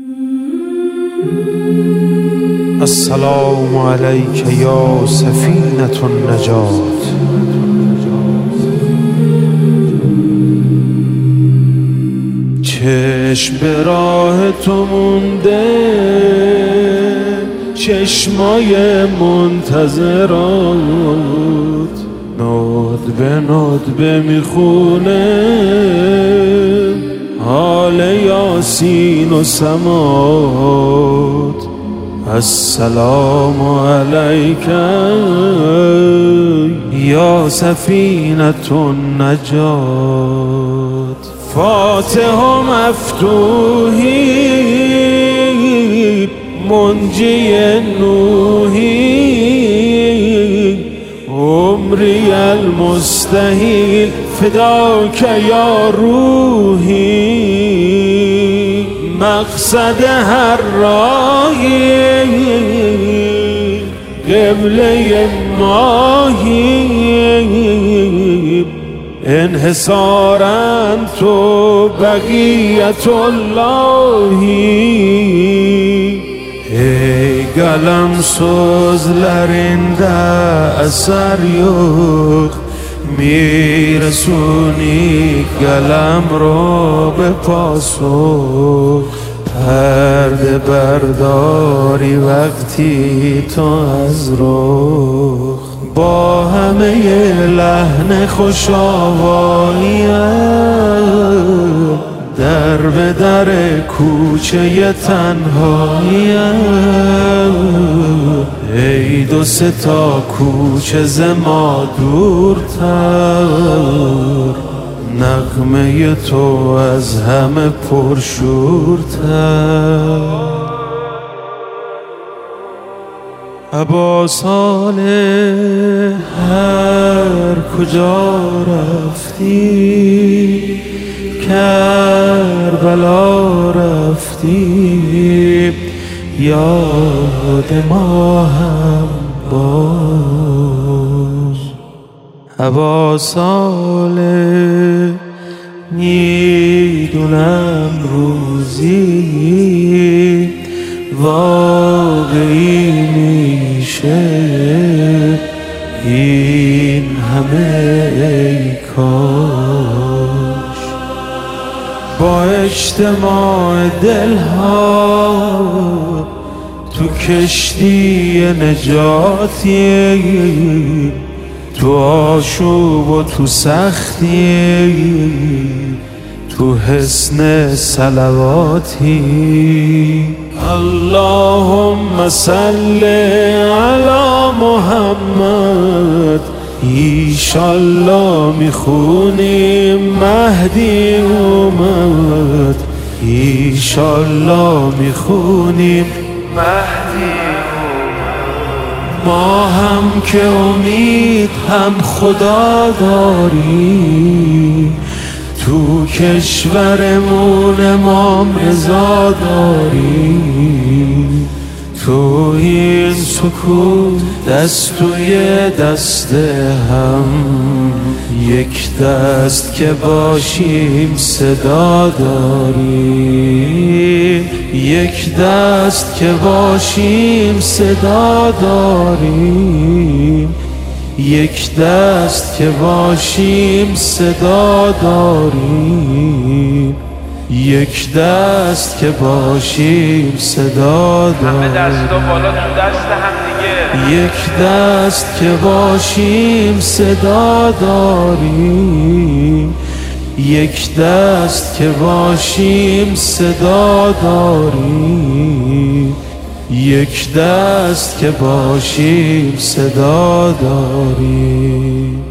السلام علیک یا سفینة النجات. چشم به راه تو مونده، چشمای منتظرات ندبه میخونه حال یاسین و سمات. السلام علیک یا سفینة النجات. فاتح و مفتوحی منجی نوحی عمری المستحیل فداک یا روحی. مقصد هر راهی قبله ماهی انحصارا تو بقیت اللهی. ای قلم sözlerinde eser yok, میرسونی قلم رو به پاسخ. پرده برداری وقتی تو از رخ با همه لحن خوش آواییم در به در کوچه تنهاییم. ای دو سه تا کوچه ز ما دورتر، نغمه تو از همه پرشورتر. ابا صالح هر کجا رفتی، کربلا رفتی، یاد ما هم باش. ابا صالح میدونم روزی واقعی میشه این همه ای کاش. با اجتماع دلها تو کشتی نجاتی، تو آشوب و تو سختی، تو حسن صلواتی. اللهم صل علی محمد. ایشالله میخونیم مهدی اومد، ایشالله میخونیم مهدی اومد. ما هم که امید هم خدا داریم، تو کشورمون امام رضا داریم. تو این سکوت دست توی دست هم، یک دست که باشیم صدا داریم، یک دست که باشیم صدا داریم، یک دست که باشیم صدا داریم، یک دست که باشیم صدا داریم. همه دستا بالا تو دست هم دیگه. یک دست که باشیم صدا داریم، یک دست که باشیم صدا داریم، یک دست که باشیم صدا داریم.